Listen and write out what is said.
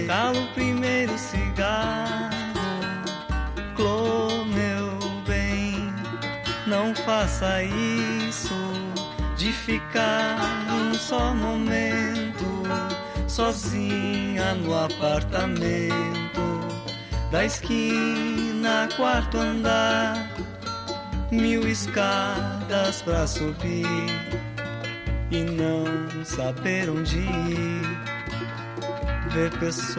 Cala o primeiro cigarro, Clô, meu bem, não faça isso de ficar um só momento sozinha no apartamento da esquina, quarto andar, 1000 escadas pra subir e não saber onde ir, ver pessoas